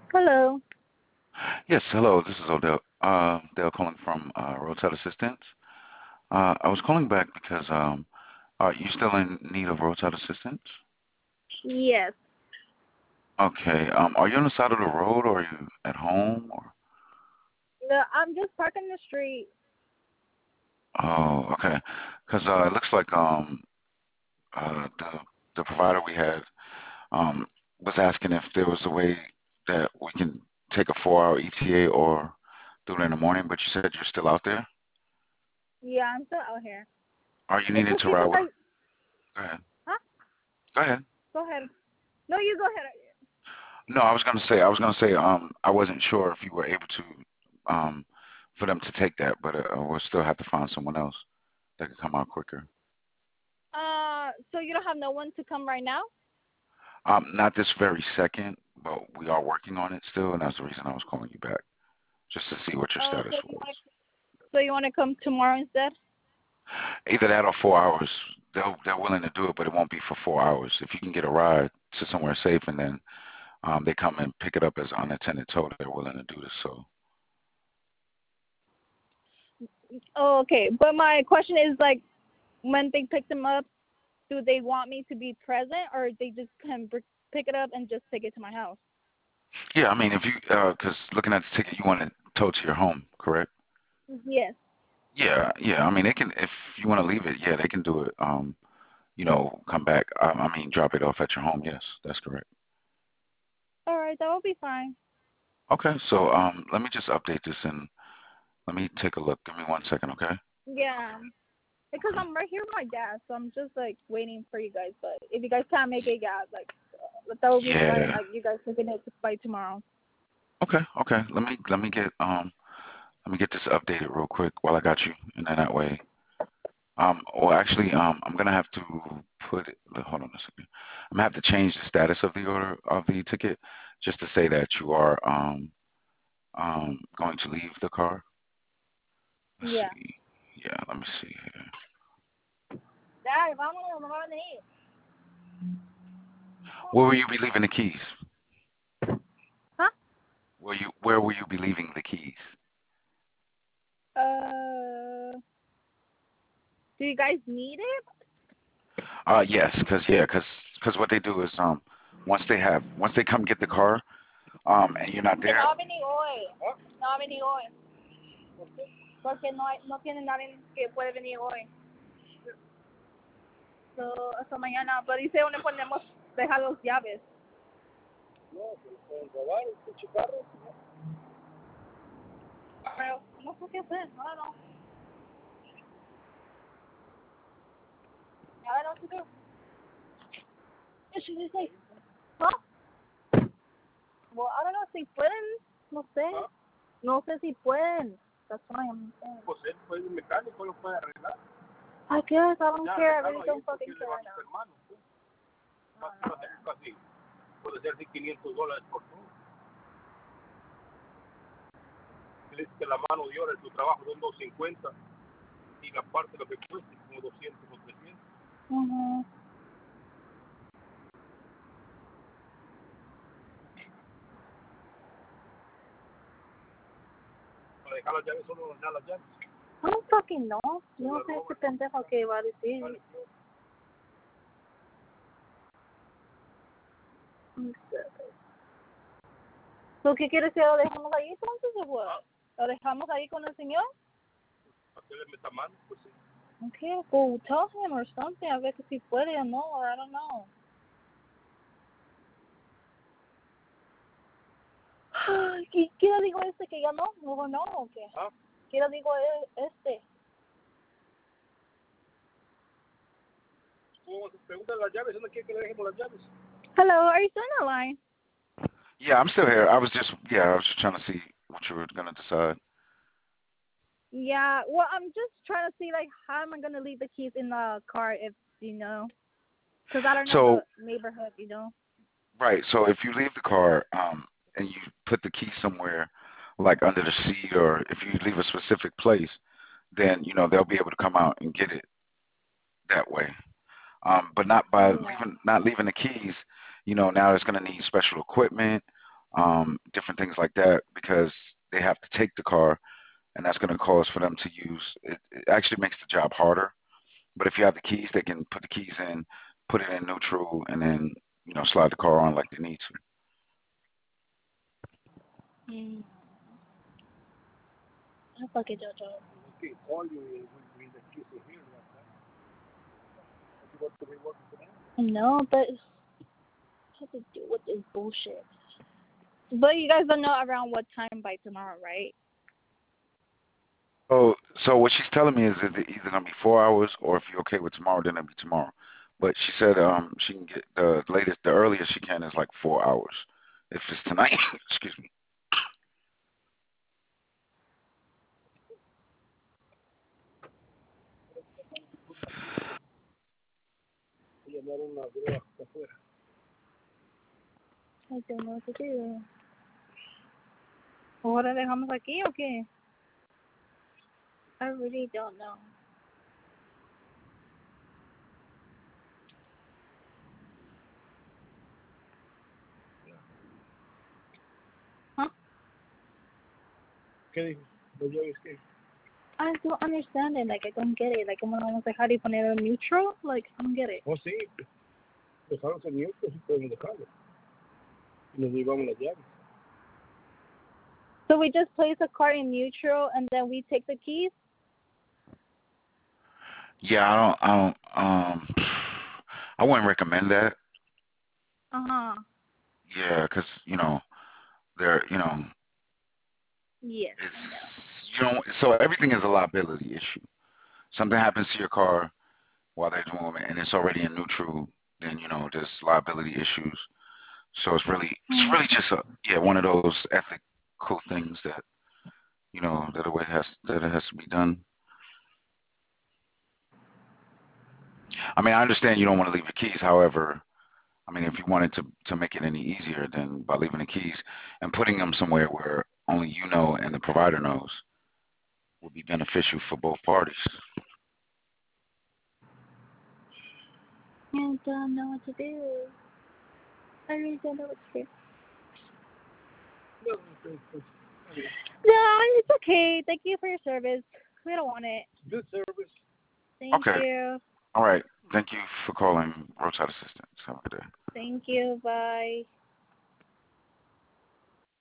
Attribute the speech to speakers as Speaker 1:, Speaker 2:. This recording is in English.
Speaker 1: Hello.
Speaker 2: Yes, hello. This is Odell. Dale calling from Roadside Assistance. I was calling back because are you still in need of roadside assistance?
Speaker 1: Yes.
Speaker 2: Okay. Are you on the side of the road or are you at home or?
Speaker 1: No, I'm just parking the street.
Speaker 2: Oh, okay. Because it looks like the provider we had was asking if there was a way that we can take a 4-hour ETA or do it in the morning, but you said you're still out there.
Speaker 1: Yeah, I'm still out here.
Speaker 2: Are you
Speaker 1: It's
Speaker 2: needing
Speaker 1: just
Speaker 2: to ride
Speaker 1: because
Speaker 2: with?
Speaker 1: I.
Speaker 2: Go ahead.
Speaker 1: Huh?
Speaker 2: Go ahead.
Speaker 1: Go ahead. No, you go ahead.
Speaker 2: No, I was gonna say, I wasn't sure if you were able to, for them to take that, but we'll still have to find someone else that could come out quicker.
Speaker 1: So you don't have no one to come right now?
Speaker 2: Not this very second, but we are working on it still, and that's the reason I was calling you back, just to see what your
Speaker 1: Oh,
Speaker 2: status
Speaker 1: so you
Speaker 2: was.
Speaker 1: want so you want to come tomorrow instead?
Speaker 2: Either that or 4 hours. They're willing to do it, but it won't be for 4 hours. If you can get a ride to somewhere safe, and then they come and pick it up as unattended tow, they're willing to do this. So
Speaker 1: Oh, okay. But my question is like, when they pick them up, do they want me to be present, or they just can pick it up and just take it to my house?
Speaker 2: yeah, I mean, if you, because looking at the ticket, you want it towed to your home, correct?
Speaker 1: Yes.
Speaker 2: Yeah, yeah. I mean, they can if you want to leave it. Yeah, they can do it. Come back. I mean, drop it off at your home. Yes, that's correct.
Speaker 1: All right, that will be fine.
Speaker 2: Okay, so let me just update this and let me take a look. Give me 1 second, okay?
Speaker 1: Yeah. Because
Speaker 2: Okay.
Speaker 1: I'm right here with my dad, so I'm just like waiting for you guys. But if you guys can't make it, yeah, like that will be fine.
Speaker 2: Yeah.
Speaker 1: Like you guys can it by tomorrow.
Speaker 2: Okay. Okay. Let me get this updated real quick while I got you, and then that way. Well, actually, I'm gonna have to put it. Hold on a second. I'm gonna have to change the status of the order of the ticket, just to say that you are going to leave the car. Let's
Speaker 1: Yeah.
Speaker 2: see. Yeah, let me see here.
Speaker 1: Dad, vámonos, no van a venir.
Speaker 2: Where will you be leaving the keys?
Speaker 1: Huh?
Speaker 2: Where will you be leaving the keys?
Speaker 1: Uh, do you guys need it?
Speaker 2: Yes, because what they do is once they come get the car, and you're not
Speaker 1: Que no
Speaker 2: there.
Speaker 1: va a venir hoy. No va a venir hoy. Porque no tiene nadie que puede venir hoy. So, hasta mañana. Pero dice dónde ponemos dejar los llaves. Pero no sé qué hacer. I don't know. I don't know what to do. What should I say? Huh? Well, I don't know si pueden. No sé. No sé si pueden. That's why I'm saying. I guess I don't care. I really don't fucking care right now. Mm-hmm. I don't fucking know. Yo no sé este pendejo que va a decir. ¿Tú qué quieres que lo dejamos ahí entonces o what? ¿Lo dejamos ahí con el señor? Okay, well tell him or something. A ver que si puede o no, or I don't know. ¿Y qué le digo este que ya no? No, no, o qué? ¿Qué le digo este? Hello, are you still on the line?
Speaker 2: Yeah, I'm still here. I was just trying to see what you were gonna decide.
Speaker 1: Yeah, well, I'm just trying to see, like, how am I going to leave the keys in the car if, because I don't know
Speaker 2: So
Speaker 1: the neighborhood.
Speaker 2: right, so if you leave the car, and you put the key somewhere, like under the seat, or if you leave a specific place, then they'll be able to come out and get it that way. But not by
Speaker 1: Yeah.
Speaker 2: leaving not leaving the keys. Now it's going to need special equipment. different things like that, because they have to take the car, and that's going to cause for them to use it. It actually makes the job harder. But if you have the keys, they can put the keys in, put it in neutral, and then slide the car on like they need to.
Speaker 1: Mm. I fuck it, Jojo.
Speaker 3: Okay, call you will bring the keys in here. You want to be working for them?
Speaker 1: No, but I have to deal with this bullshit. But you guys don't know around what time by tomorrow, right?
Speaker 2: So what she's telling me is that it's either gonna be 4 hours, or if you're okay with tomorrow, then it'll be tomorrow. But she said she can get the earliest she can is like 4 hours. If it's tonight, excuse me.
Speaker 3: Llamar una grúa hasta afuera.
Speaker 1: I don't know what to do. ¿Ahora dejamos aquí o qué? I really don't know. Huh?
Speaker 3: ¿Qué dijo? ¿No llaves qué?
Speaker 1: I don't understand it. Like, I don't get it. Like, when I was like, how do you put it in neutral? Like, I don't get it.
Speaker 3: Oh, sí. Dejaron en neutro, sí podemos dejarlo. Y nos llevamos las llaves.
Speaker 1: So we just place the car in neutral and then we take the keys?
Speaker 2: Yeah, I wouldn't recommend that.
Speaker 1: Uh-huh.
Speaker 2: Yeah, because they're
Speaker 1: Yes,
Speaker 2: it's
Speaker 1: I know.
Speaker 2: so everything is a liability issue. Something happens to your car while they're doing it, and it's already in neutral, then there's liability issues. So it's really just one of those ethical things that that it has to be done. I mean, I understand you don't want to leave your keys. However, I mean, if you wanted to make it any easier, then by leaving the keys and putting them somewhere where only you know and the provider knows would be beneficial for both parties.
Speaker 1: I don't know what to do. I really don't know what to do.
Speaker 3: No, it's
Speaker 1: No, it's okay. Thank you for your service. We don't want it.
Speaker 3: good service.
Speaker 1: Thank
Speaker 2: Okay.
Speaker 1: you.
Speaker 2: All right. Thank you for calling Roadside Assistance. Have a good day.
Speaker 1: Thank you. Bye.